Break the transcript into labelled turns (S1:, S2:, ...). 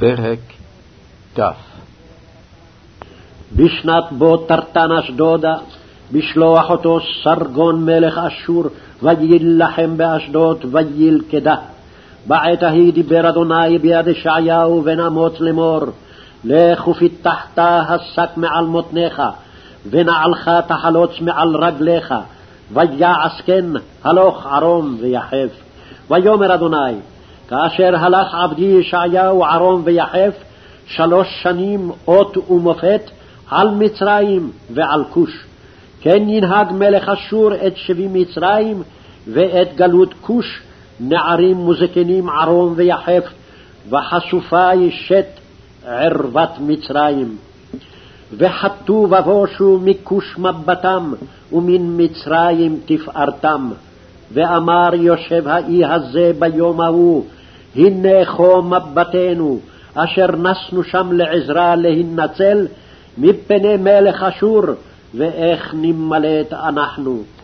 S1: פרק כ'.
S2: בשנת בו תרתן אשדודה, בשלוח אותו סרגון מלך אשור, ויילחם באשדוד וילכדה. בעת ההיא דיבר אדוני ביד ישעיהו בן אמוץ לאמור, לך ופיתחת השק מעל מותניך, ונעלך תחלוץ מעל רגליך, ויעש כן הלוך ערום ויחף. ויאמר אדוני, כאשר הלך עבדי ישעיהו ערום ויחף 3 שנים אות ומופת על מצרים ועל כוש, כן ינהג מלך אשור את שבי מצרים ואת גלות כוש, נערים וזקנים ערום ויחף, וחשופה ישת ערוות מצרים. וחטאו ובושו מכוש מבטם, ומן מצרים תפארתם. ואמר יושב האי הזה ביום ההוא, הנה כה מבטנו, אשר נסנו שם לעזרה להינצל מפני מלך אשור, ואיך נמלט אנחנו.